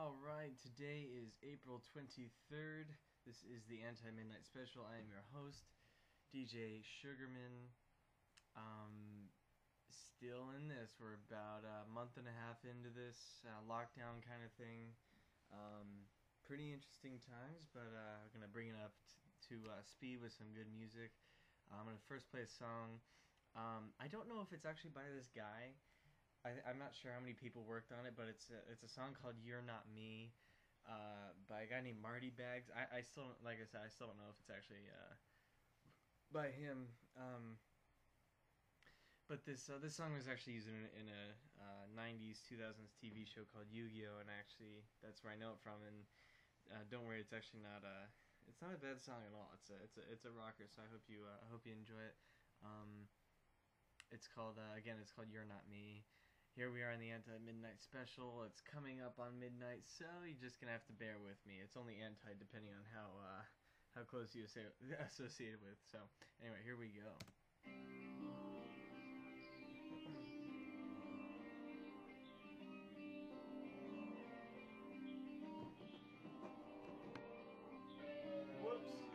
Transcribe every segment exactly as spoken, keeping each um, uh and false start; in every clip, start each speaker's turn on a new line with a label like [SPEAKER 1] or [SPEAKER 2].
[SPEAKER 1] Alright, today is April twenty-third. This is the Anti-Midnight Special. I am your host, D J Sugarman. Um, still in this. We're about a month and a half into this uh, lockdown kind of thing. Um, pretty interesting times, but uh, I'm going to bring it up t- to uh, speed with some good music. Uh, I'm going to first play a song. Um, I don't know if it's actually by this guy. I, I'm not sure how many people worked on it, but it's a, it's a song called "You're Not Me" uh, by a guy named Marty Baggs. I, I still don't, like I said, I still don't know if it's actually uh, by him. Um, but this uh, this song was actually used in, in a uh, nineties, two thousands T V show called Yu-Gi-Oh, and actually that's where I know it from. And uh, don't worry, it's actually not a it's not a bad song at all. It's a it's a it's a rocker. So I hope you uh, I hope you enjoy it. Um, it's called uh, again. It's called "You're Not Me." Here we are in the Anti-Midnight Special. It's coming up on midnight, so you're just gonna have to bear with me. It's only anti depending on how uh, how close you say associated with. So anyway, here we go. Whoops.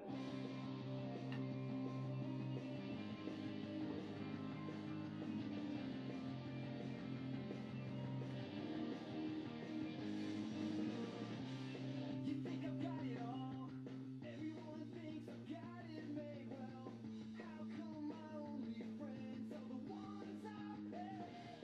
[SPEAKER 1] You think I've got it all? Everyone thinks I've got it made well. How come my only friends are the ones I've had?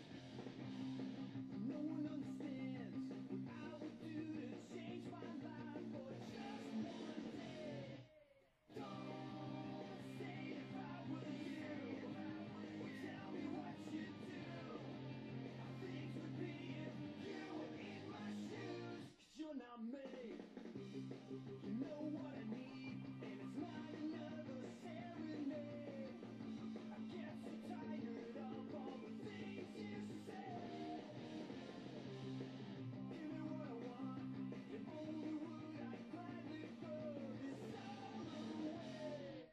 [SPEAKER 1] No one understands what I would do to change my life for just one day. Don't say if I were you, or tell me what you'd do. How things would be if you were in my shoes. 'Cause you're not me. You know what I need, and it's not another serenade. I get so tired of all the things you say. Give me what I want, if only would I gladly throw this all away.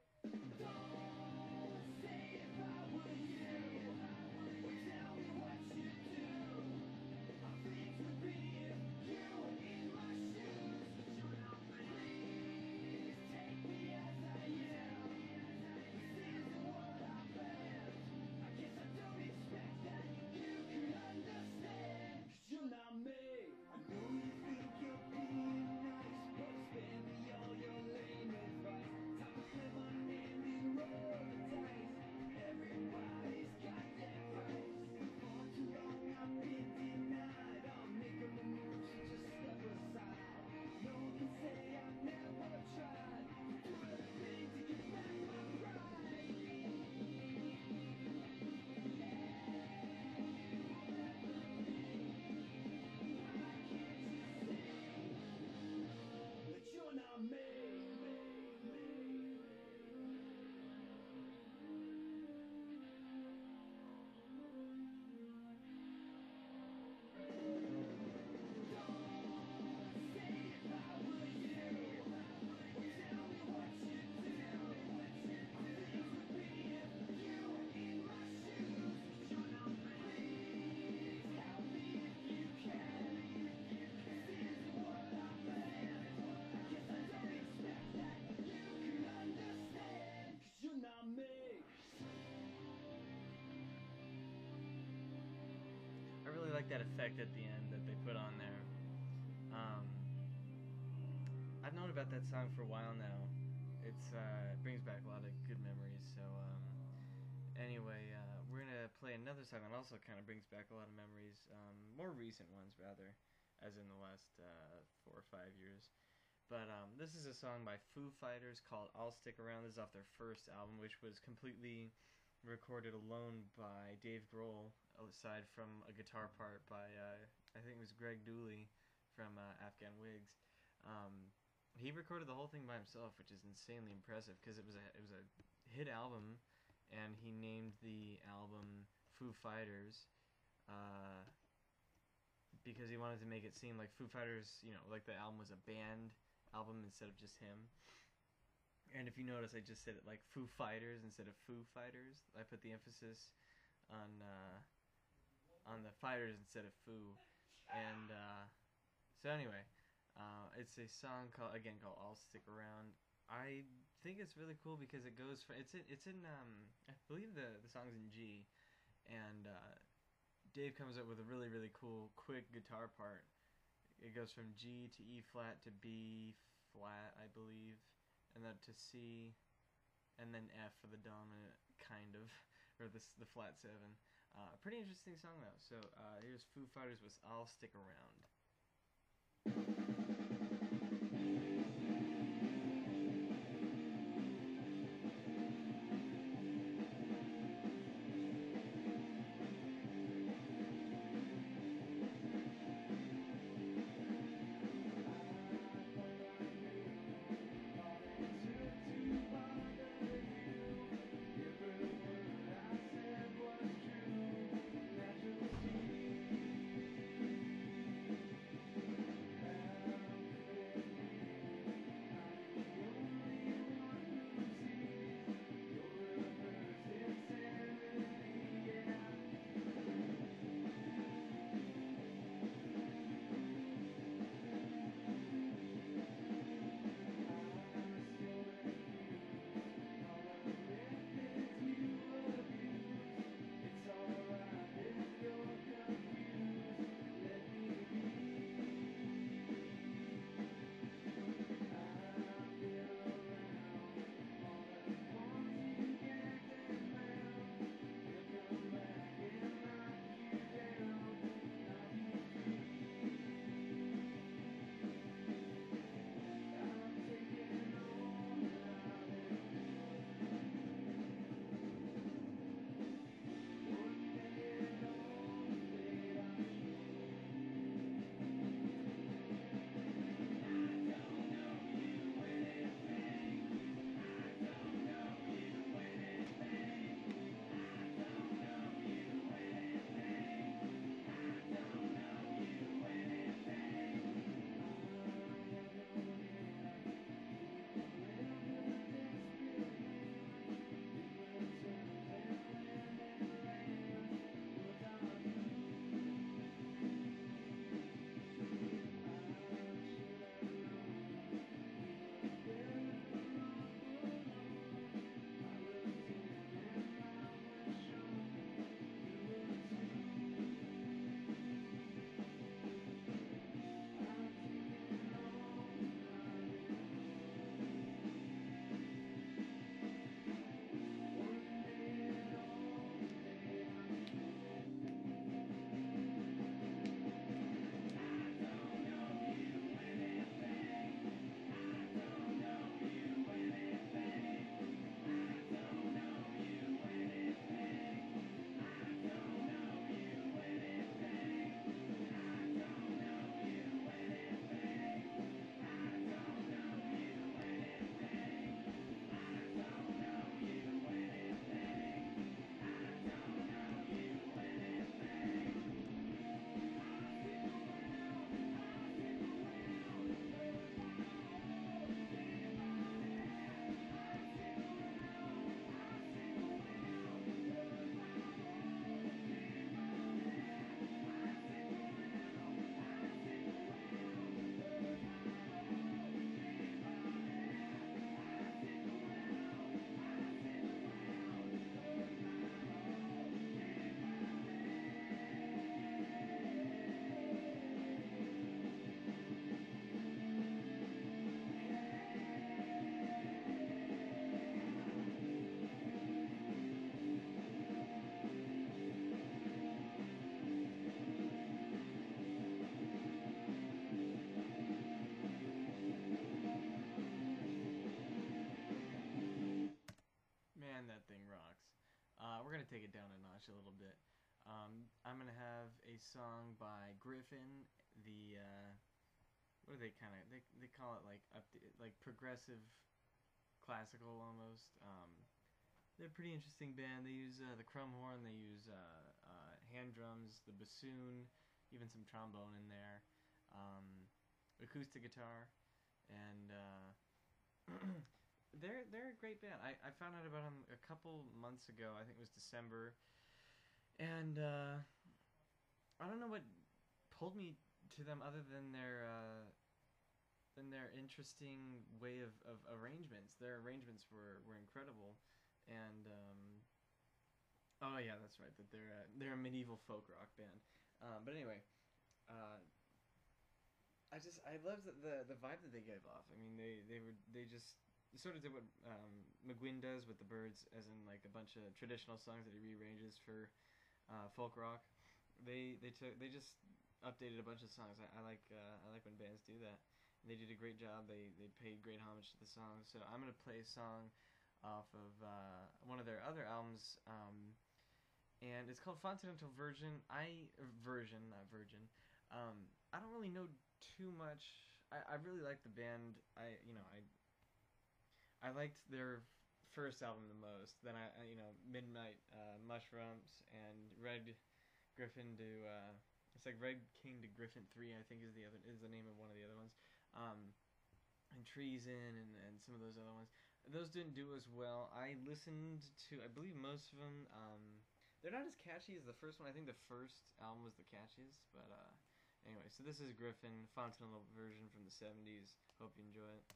[SPEAKER 1] Don't say if I were you, or tell me what you'd do. How things would be if you were in my shoes. Please take me as I am. This isn't what I planned. I guess I don't expect that you could understand. 'Cause you're not me. I know you think you're being nice, but spare me all your lame advice. Time to flip on and roll the dice. Everybody's got their price. For too long I've been denied. I'll make them a move, so just step aside. No one can say I've never tried to do everything to get back my pride. Why can't you see that you're not me? Don't say if I were you, or tell me what you'd do. Things would be if you were in my shoes. Please help me if you can. This isn't what I planned. I guess I don't expect that you can understand. 'Cause you're not me. I really like that effect at the end that they put on there. Um, I've known about that song for a while now. It's uh, it brings back a lot of good memories. So um, anyway, uh, we're gonna play another song that also kind of brings back a lot of memories, um, more recent ones rather, as in the last uh, four or five years. But um, this is a song by Foo Fighters called "I'll Stick Around." This is off their first album, which was completely recorded alone by Dave Grohl, aside from a guitar part by uh, I think it was Greg Dooley from uh, Afghan Wigs. Um, he recorded the whole thing by himself, which is insanely impressive because it was a it was a hit album, and he named the album Foo Fighters uh, because he wanted to make it seem like Foo Fighters, you know, like the album was a band album instead of just him. And if you notice, I just said it like Foo Fighters instead of Foo Fighters. I put the emphasis on uh, on the fighters instead of Foo. And uh, so anyway, uh, it's a song called again called "I'll Stick Around." I think it's really cool because it goes for it's in, it's in um, I believe the the song's in G, and uh, Dave comes up with a really really cool quick guitar part. It goes from G to E flat to B flat, I believe, and then to C, and then F for the dominant, kind of, or the the flat seven. Uh, pretty interesting song though. So uh, here's Foo Fighters with "I'll Stick Around." Man, that thing rocks. Uh, we're gonna take it down a notch a little bit. Um, I'm gonna have a song by Griffin. The uh, what do they kind of they they call it like up to, like progressive classical almost. Um, they're a pretty interesting band. They use uh, the crumb horn. They use uh, uh, hand drums, the bassoon, even some trombone in there, um, acoustic guitar, and uh, they're they're a great band. I, I found out about them a couple months ago. I think it was December, and uh, I don't know what pulled me to them other than their uh, than their interesting way of, of arrangements. Their arrangements were, were incredible, and um, oh yeah, that's right. That they're a, they're a medieval folk rock band. Um, but anyway, uh, I just I loved the, the the vibe that they gave off. I mean, they they were they just sort of did what um, McGuinn does with the Byrds, as in like a bunch of traditional songs that he rearranges for uh, folk rock. They they took they just updated a bunch of songs. I, I like uh, I like when bands do that. And they did a great job. They they paid great homage to the songs. So I'm gonna play a song off of uh, one of their other albums, um, and it's called Fontanel Virgin. I version not Virgin. Um, I don't really know too much. I, I really like the band. I you know I I liked their first album the most. Then I, I you know Midnight uh, Mushrooms and Red Griffin to uh, it's like Red King to Griffin three, I think is the other is the name of one of the other ones. Um, and Treason and, and some of those other ones. Those didn't do as well. I listened to I believe most of them. Um, they're not as catchy as the first one. I think the first album was the catchiest, but uh, anyway. So this is Griffin Fontanel version from the seventies. Hope you enjoy it.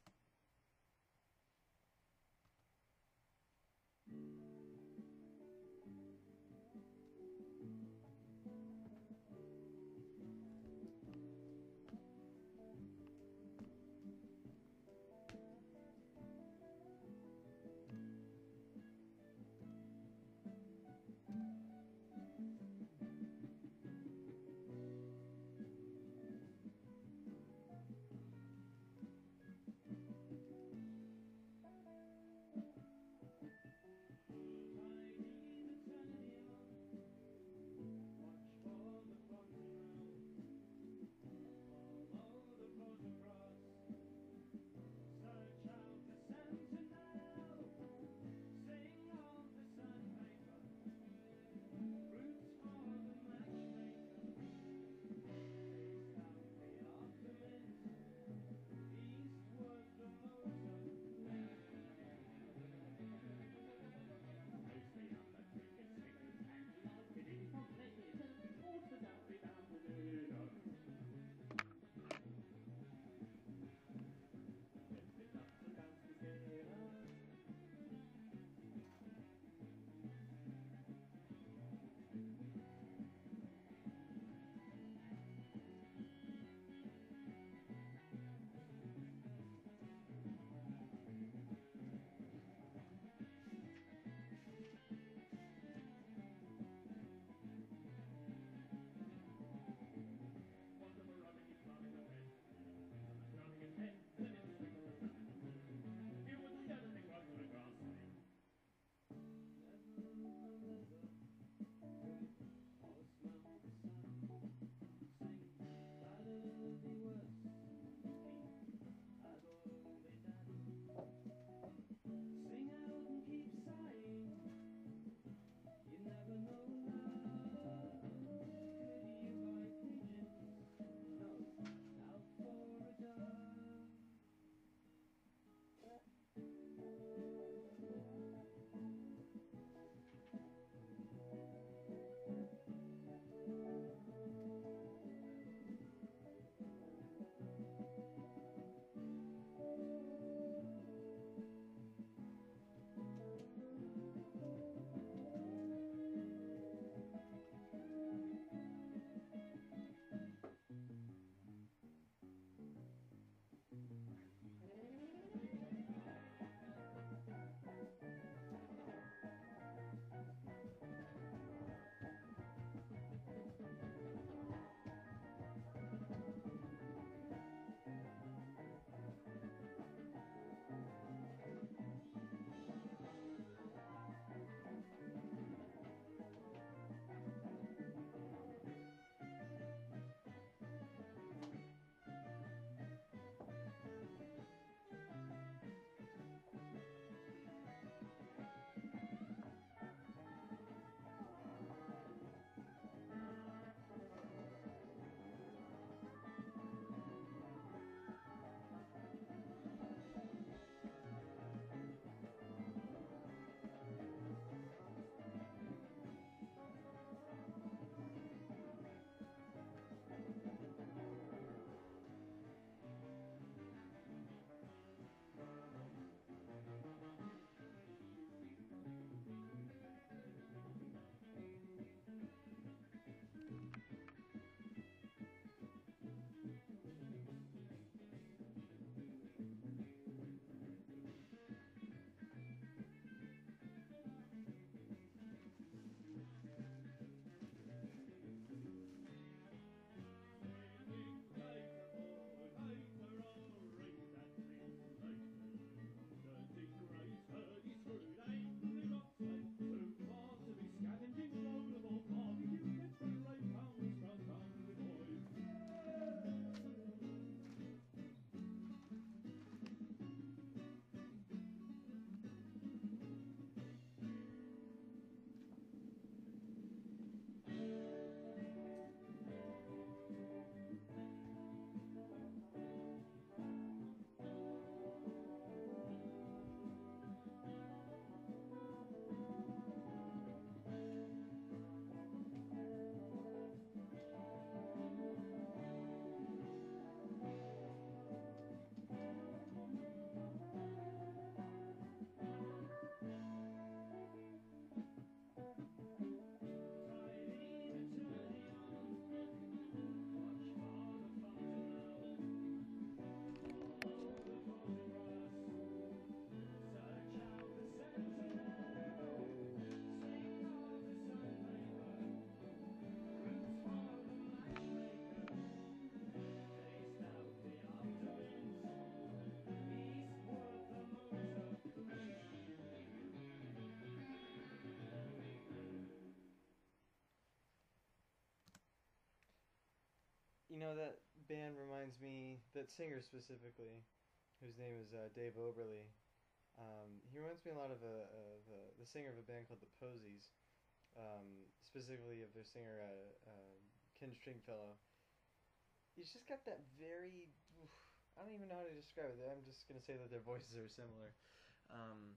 [SPEAKER 1] you know, that band reminds me, that singer specifically, whose name is uh, Dave Oberly. Um, he reminds me a lot of, a, of a, the singer of a band called the Posies, um, specifically of their singer uh, uh, Ken Stringfellow. He's just got that very, oof, I don't even know how to describe it. I'm just gonna say that their voices are similar, um,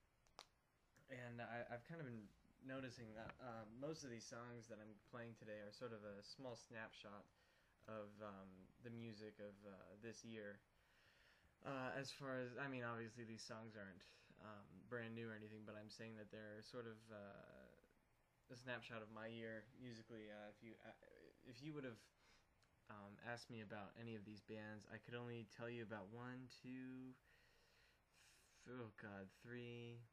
[SPEAKER 1] and I, I've kind of been noticing that uh, most of these songs that I'm playing today are sort of a small snapshot of um, the music of uh, this year. Uh, as far as, I mean, obviously these songs aren't um, brand new or anything, but I'm saying that they're sort of uh, a snapshot of my year musically. Uh, if you uh, if you would have um, asked me about any of these bands, I could only tell you about one, two, th- oh god, three,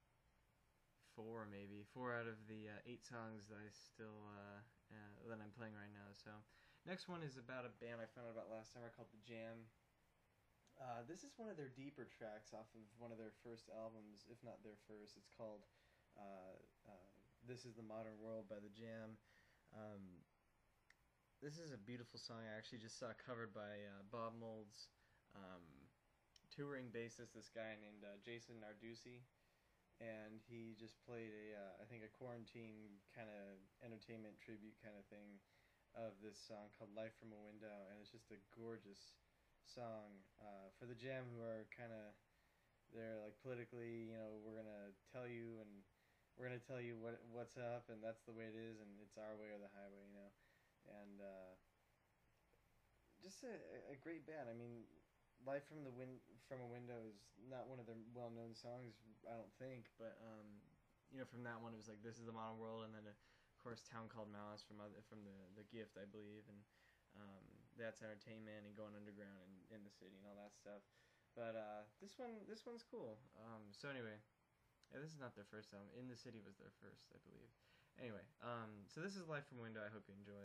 [SPEAKER 1] four maybe, four out of the uh, eight songs that I still uh, uh, that I'm playing right now. So, next one is about a band I found out about last summer called The Jam. Uh, this is one of their deeper tracks off of one of their first albums, if not their first. It's called uh, uh, "This Is the Modern World" by The Jam. Um, this is a beautiful song. I actually just saw covered by uh, Bob Mould's um, touring bassist, this guy named uh, Jason Narducy, and he just played a, uh, I think a quarantine kind of entertainment tribute kind of thing of this song called "Life from a Window," and it's just a gorgeous song uh, for the Jam, who are kind of, they're like politically, you know, we're gonna tell you, and we're gonna tell you what what's up, and that's the way it is, and it's our way or the highway, you know, and uh, just a, a great band. I mean, "Life from the Win- from a Window" is not one of their well known songs, I don't think, but um, you know, from that one it was like "This Is the Modern World," and then of course "Town Called Malice" from other, from the the Gift, I believe, and um, "That's Entertainment" and "Going Underground" and "In the City" and all that stuff. But uh, this one this one's cool. Um, so anyway, yeah, this is not their first album. "In the City" was their first, I believe. Anyway, um, so this is "Life from a Window." I hope you enjoy.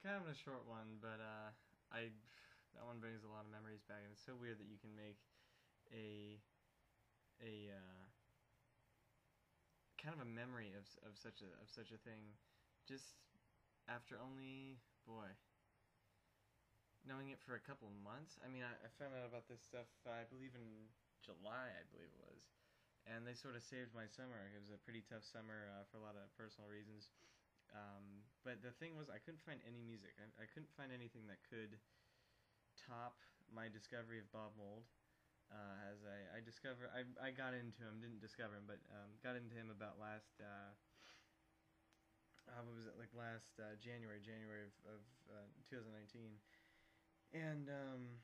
[SPEAKER 1] kind of a short one, but uh, I that one brings a lot of memories back, and it's so weird that you can make a a uh, kind of a memory of of such a of such a thing, just after only boy knowing it for a couple months. I mean, I, I found out about this stuff, I believe in July, I believe it was, and they sort of saved my summer. It was a pretty tough summer uh, for a lot of personal reasons. Um, but the thing was, I couldn't find any music. I, I couldn't find anything that could top my discovery of Bob Mould. Uh, as I, I discovered, I, I got into him, didn't discover him, but um, got into him about last, uh, uh, what was it, like last uh, January, January of, of uh, twenty nineteen. And um,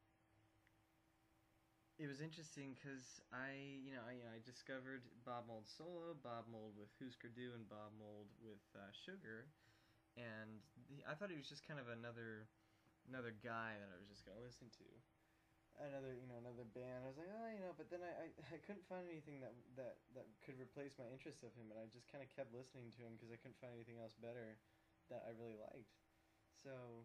[SPEAKER 1] it was interesting because I, you know, I, you know, I discovered Bob Mould solo, Bob Mould with Husker Du, and Bob Mould with uh, Sugar, and the, I thought he was just kind of another, another guy that I was just gonna listen to, another, you know, another band. I was like, oh, you know, but then I, I, I couldn't find anything that that that could replace my interest of him, and I just kind of kept listening to him because I couldn't find anything else better that I really liked. So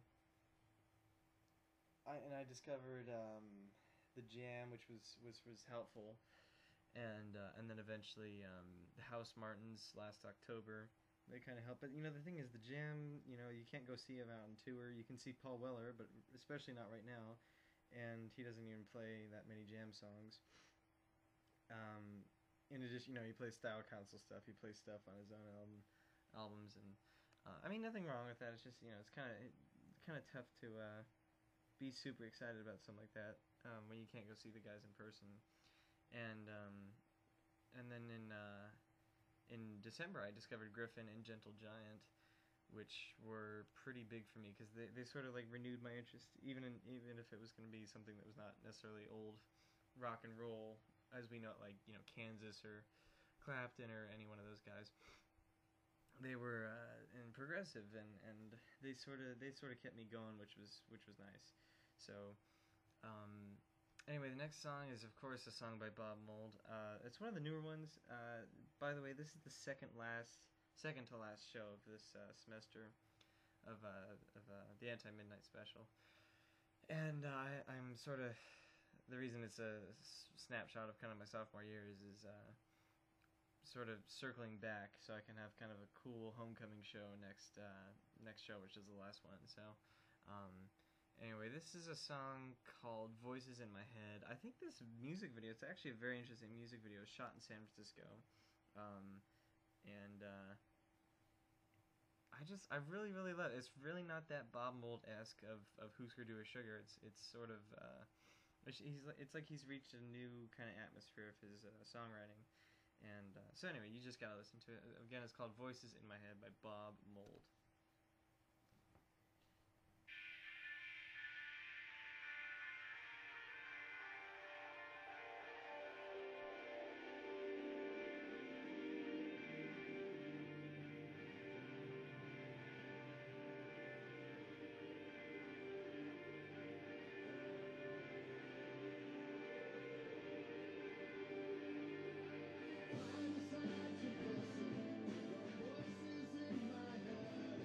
[SPEAKER 1] I and I discovered um, the Jam, which was was, was helpful, and uh, and then eventually um, the Housemartins last October. They kind of help, but you know the thing is the Jam. You know you can't go see him out on tour. You can see Paul Weller, but especially not right now, and he doesn't even play that many Jam songs. Um, in addition, you know he plays Style Council stuff. He plays stuff on his own album, albums, and uh, I mean nothing wrong with that. It's just you know it's kind of kind of tough to. Uh, be super excited about something like that um, when you can't go see the guys in person. And um, and then in uh, in December I discovered Griffin and Gentle Giant, which were pretty big for me because they, they sort of like renewed my interest, even in, even if it was going to be something that was not necessarily old rock and roll as we know it, like you know Kansas or Clapton or any one of those guys. They were uh, and progressive, and, and they sort of they sort of kept me going, which was which was nice. So, um, anyway, the next song is of course a song by Bob Mould. Uh, it's one of the newer ones. Uh, by the way, this is the second last, second to last show of this uh, semester of uh, of uh, the Anti Midnight Special, and uh, I, I'm sort of the reason it's a snapshot of kind of my sophomore year is is. Uh, sort of circling back so I can have kind of a cool homecoming show next uh, next show, which is the last one. So um, anyway, this is a song called Voices in My Head. I think this music video, it's actually a very interesting music video, shot in San Francisco. Um, and uh, I just, I really, really love it. It's really not that Bob Mould-esque of, of Husker Du or Sugar. It's it's sort of, uh, he's, it's like he's reached a new kind of atmosphere of his uh, songwriting. And uh, so anyway, you just gotta listen to it. Again, it's called Voices in My Head by Bob Mould.
[SPEAKER 2] I'm such a person, the voices in my head.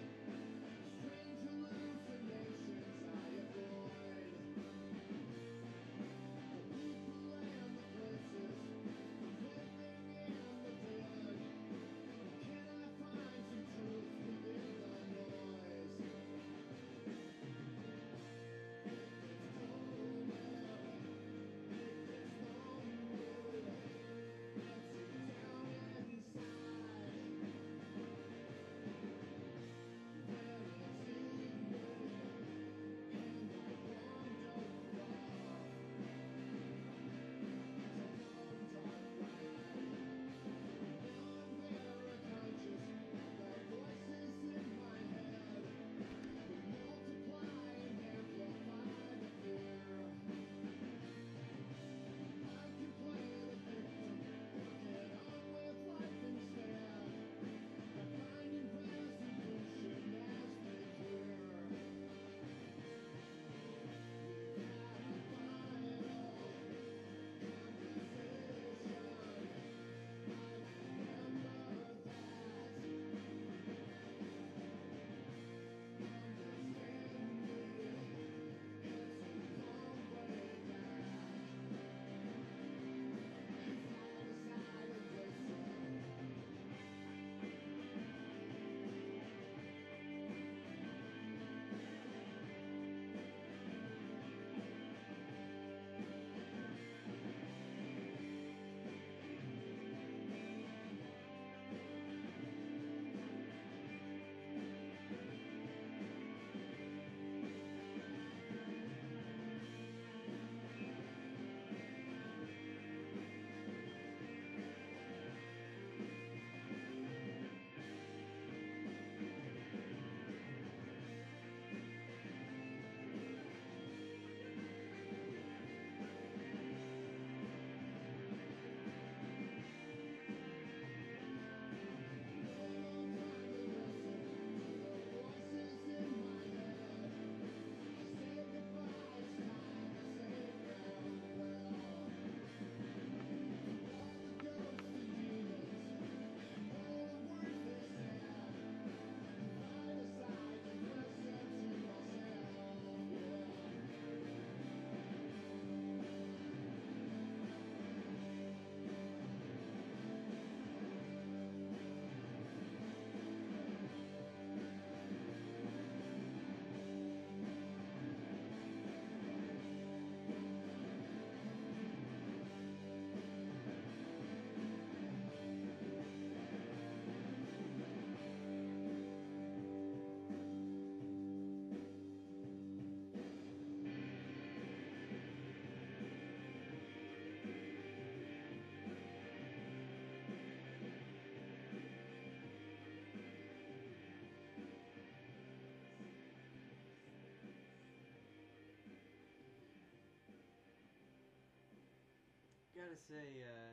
[SPEAKER 1] gotta say, uh,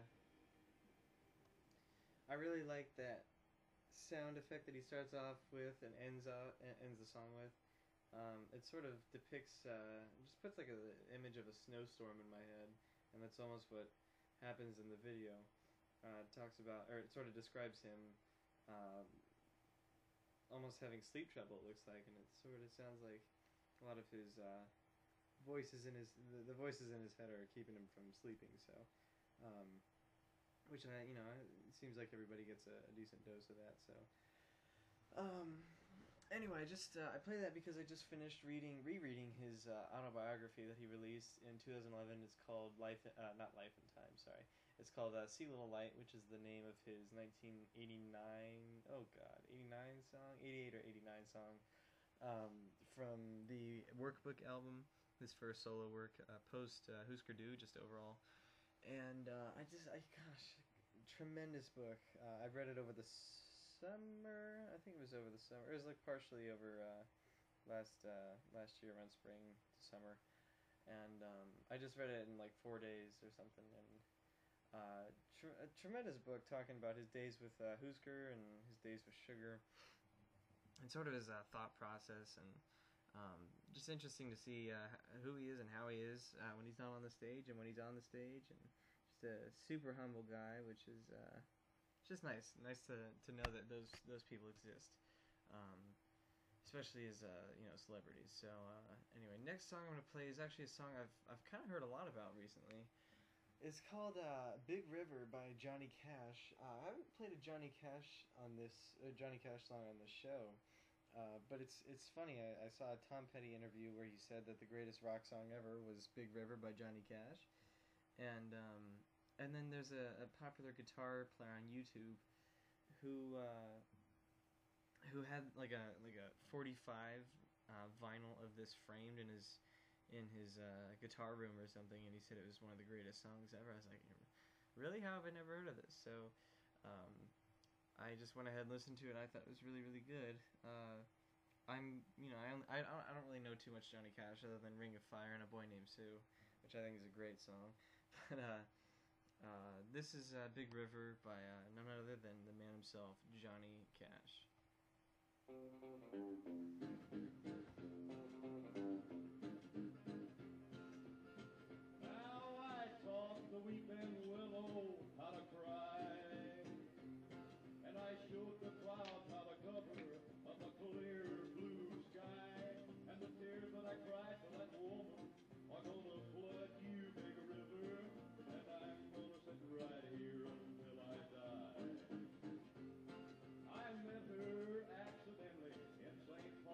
[SPEAKER 1] I really like that sound effect that he starts off with and ends out and ends the song with. Um, it sort of depicts, uh, just puts like an image of a snowstorm in my head, and that's almost what happens in the video. Uh, it talks about, or it sort of describes him um, almost having sleep trouble. It looks like, and it sort of sounds like a lot of his uh, voices in his the, the voices in his head are keeping him from sleeping. So, um, which I, you know, it seems like everybody gets a, a decent dose of that. So, um, anyway, I just uh, I play that because I just finished reading, rereading his uh, autobiography that he released in two thousand eleven. It's called Life, uh, not Life in Time. Sorry, it's called uh, See Little Light, which is the name of his nineteen eighty-nine. Oh God, eighty-nine song, eighty-eight or eighty-nine song, um, from the Workbook album. His first solo work, uh, post uh, Husker Du, just overall. And uh, I just, I gosh, tremendous book. Uh, I've read it over the summer. I think it was over the summer. It was like partially over uh, last uh, last year around spring to summer, and um, I just read it in like four days or something. And uh, tr- a tremendous book talking about his days with uh, Husker and his days with Sugar, and sort of his uh, thought process, and um, just interesting to see uh, who he is and how he is uh, when he's not on the stage and when he's on the stage, and just a super humble guy, which is uh, just nice, nice to, to know that those those people exist, um, especially as uh, you know, celebrities. So uh, anyway, next song I'm gonna play is actually a song I've I've kind of heard a lot about recently. It's called uh, "Big River" by Johnny Cash. Uh, I haven't played a Johnny Cash on this uh, Johnny Cash song on this show. Uh, but it's it's funny. I, I saw a Tom Petty interview where he said that the greatest rock song ever was "Big River" by Johnny Cash, and um, and then there's a, a popular guitar player on YouTube who uh, who had like a like a forty-five uh, vinyl of this framed in his in his uh, guitar room or something, and he said it was one of the greatest songs ever. I was like, really? How have I never heard of this? So. Um, I just went ahead and listened to it. And I thought it was really, really good. Uh, I'm, you know, I, only, I I don't really know too much Johnny Cash other than "Ring of Fire" and "A Boy Named Sue," which I think is a great song. But uh, uh, this is uh, "Big River" by uh, none other than the man himself, Johnny Cash.
[SPEAKER 2] Now I taught the weeping willow how to cry, and I showed the clouds how to cover up a clear blue sky. And the tears that I cried for that woman are gonna flood you, big river, and I'm gonna sit right here until I die. I met her accidentally in Saint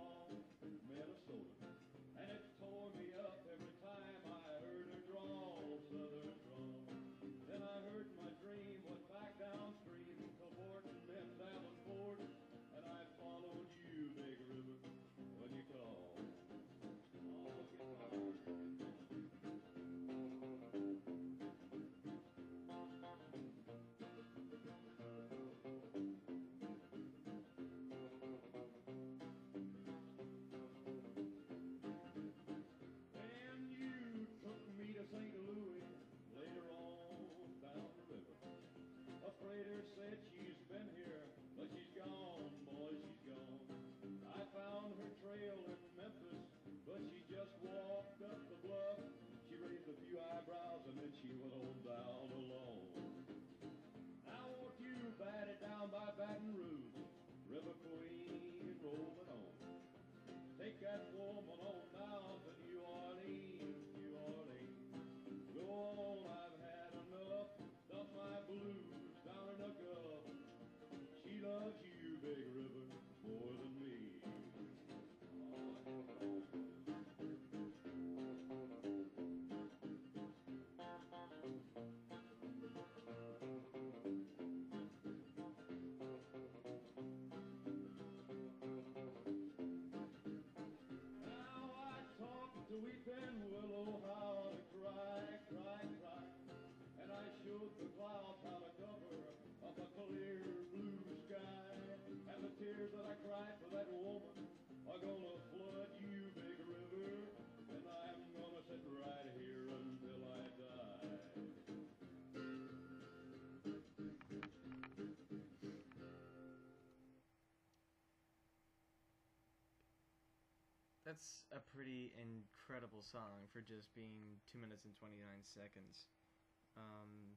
[SPEAKER 1] that's a pretty incredible song for just being two minutes and twenty-nine seconds. Um,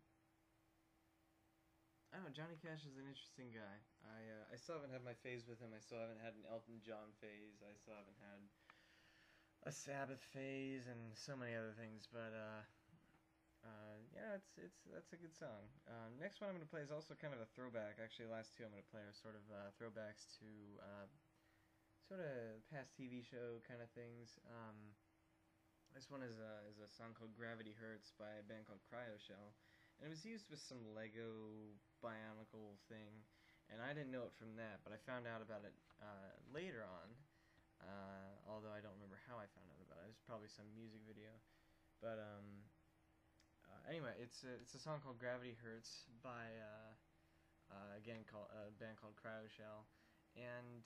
[SPEAKER 1] I don't know, Johnny Cash is an interesting guy. I uh, I still haven't had my phase with him. I still haven't had an Elton John phase. I still haven't had a Sabbath phase and so many other things. But uh, uh, yeah, it's it's that's a good song. Um, next one I'm gonna play is also kind of a throwback. Actually, the last two I'm gonna play are sort of uh, throwbacks to uh, sort of past T V show kind of things. Um, this one is a is a song called "Gravity Hurts" by a band called Cryoshell. And it was used with some Lego Bionicle thing, and I didn't know it from that, but I found out about it uh, later on, uh, although I don't remember how I found out about it. It was probably some music video. But um, uh, anyway, it's a, it's a song called Gravity Hurts by, uh, uh, again, called, a band called Cryoshell, and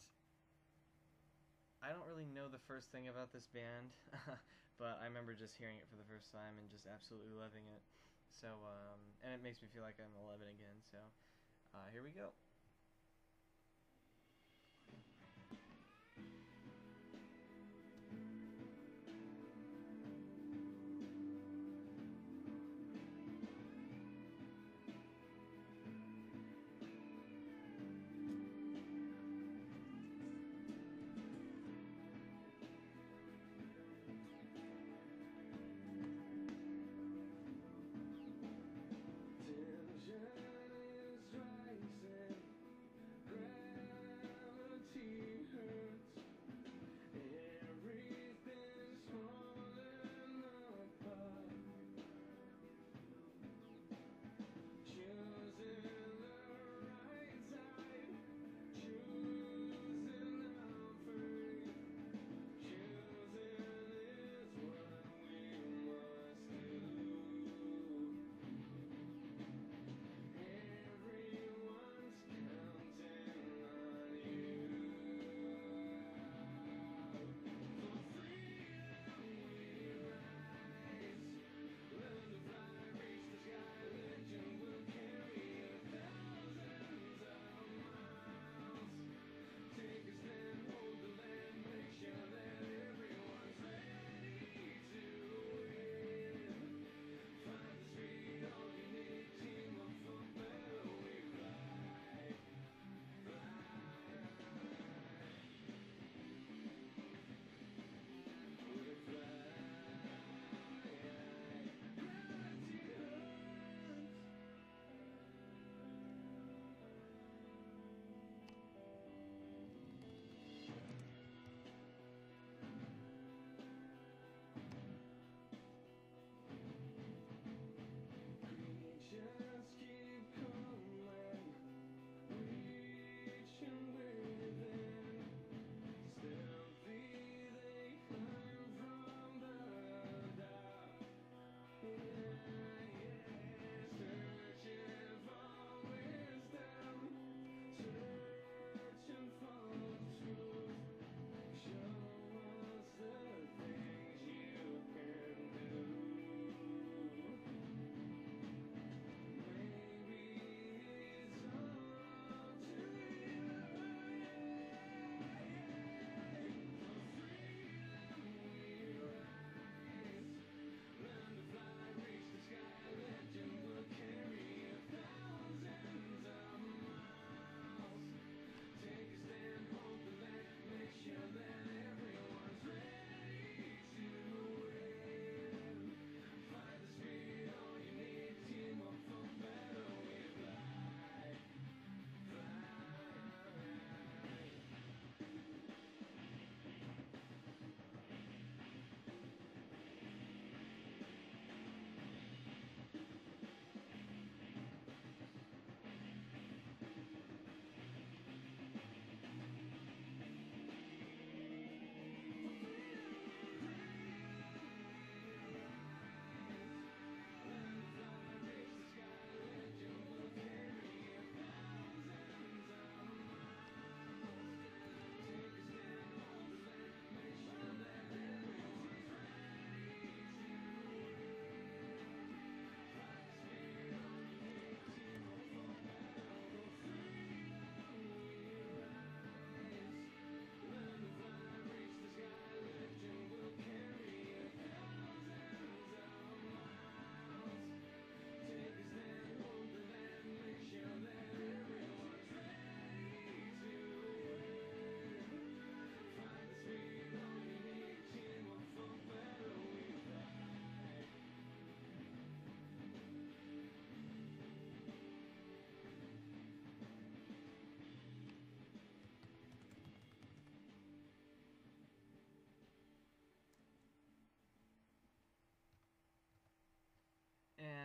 [SPEAKER 1] I don't really know the first thing about this band, but I remember just hearing it for the first time and just absolutely loving it. So, um, and it makes me feel like I'm eleven again, so, uh, here we go.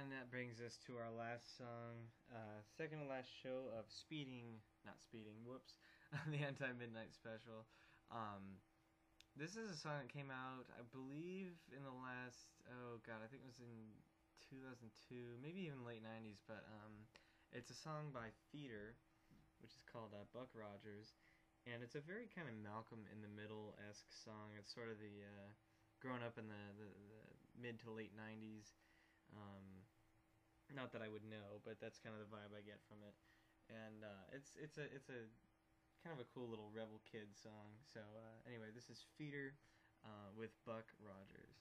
[SPEAKER 1] And that brings us to our last song, uh, second to last show of Speeding, not Speeding, whoops, the Anti-Midnight Special. Um, this is a song that came out, I believe, in the last, oh god, I think it was in two thousand two, maybe even late nineties, but um, it's a song by Theater, which is called uh, Buck Rogers, and it's a very kind of Malcolm in the Middle-esque song. It's sort of the, uh, growing up in the, the, the mid to late nineties, um, not that I would know, but that's kind of the vibe I get from it. And uh, it's it's a it's a kind of a cool little rebel kid song. So uh, anyway, this is Feeder uh, with Buck Rogers.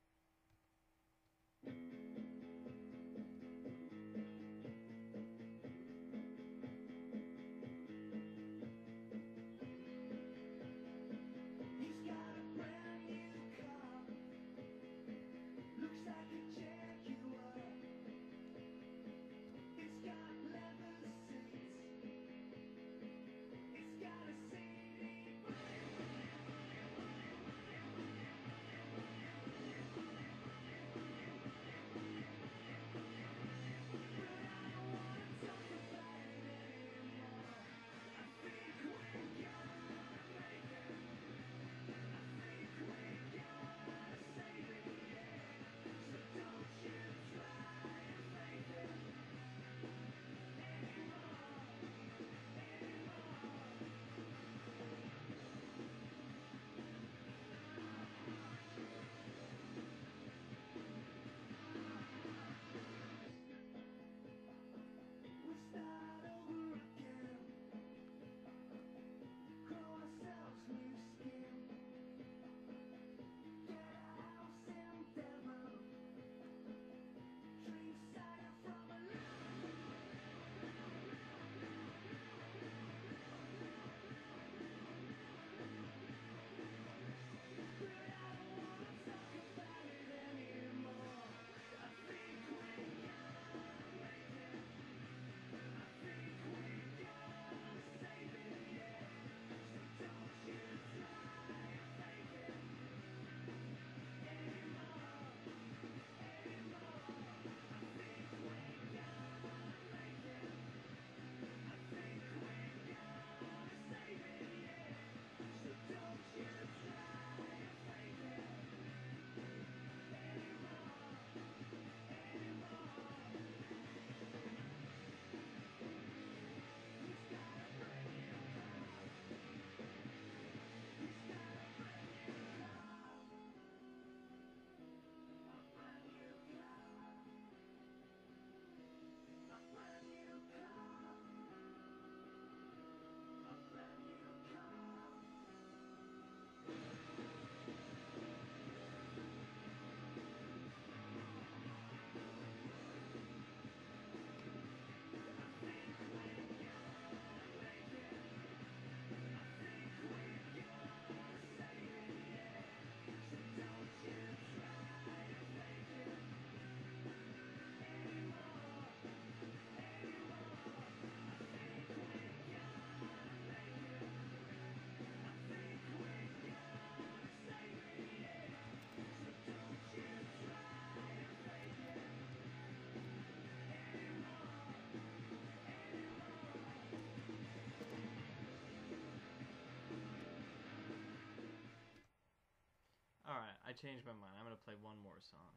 [SPEAKER 1] Alright, I changed my mind. I'm going to play one more song.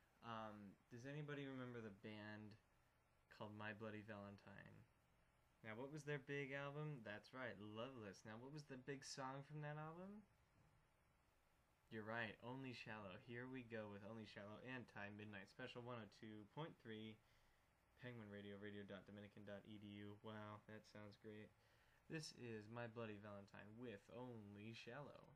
[SPEAKER 1] Um, does anybody remember the band called My Bloody Valentine? Now, what was their big album? That's right, Loveless. Now, what was the big song from that album? You're right, Only Shallow. Here we go with Only Shallow, Anti-Midnight Special one oh two point three, Penguin Radio, radio dot dominican dot e d u. Wow, that sounds great. This is My Bloody Valentine with Only Shallow.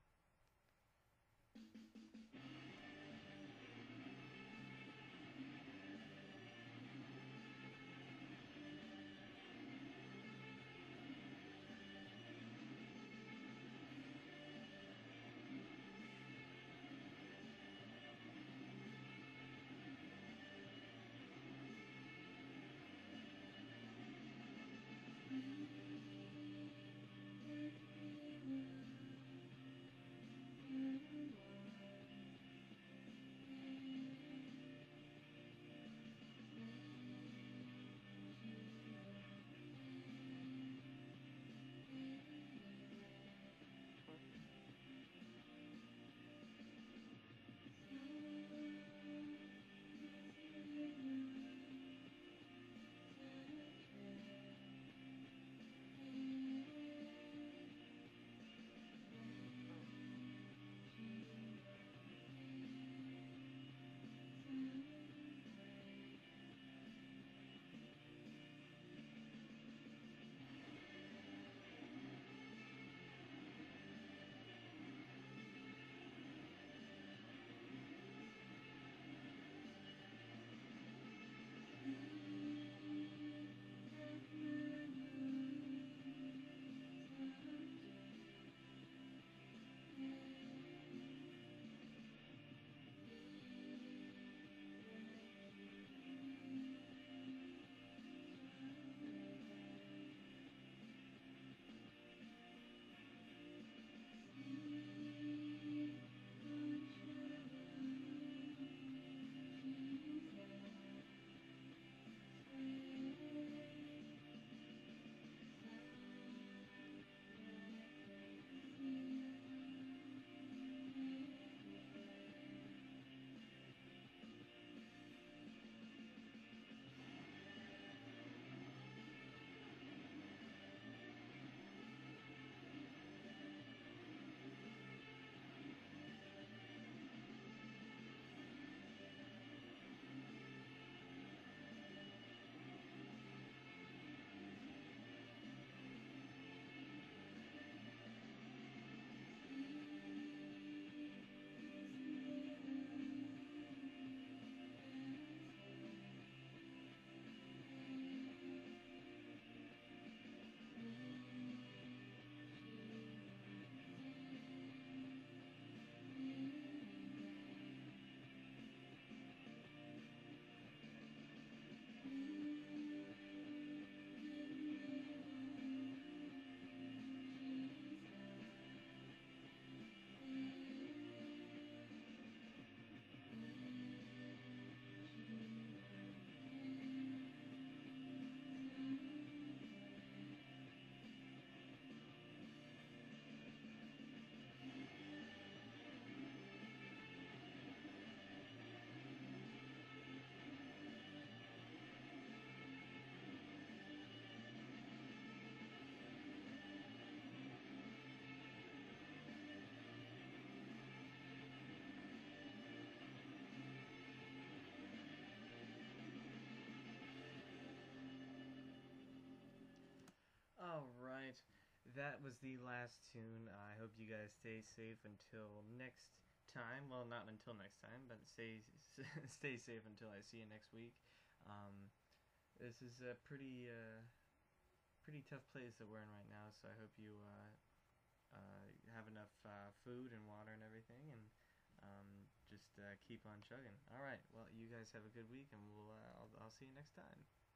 [SPEAKER 1] right. That was the last tune. I hope you guys stay safe until next time. Well, not until next time, but stay stay safe until I see you next week. Um, this is a pretty uh, pretty tough place that we're in right now, so I hope you uh, uh, have enough uh, food and water and everything, and um, just uh, keep on chugging. All right. Well, you guys have a good week, and we'll uh, I'll, I'll see you next time.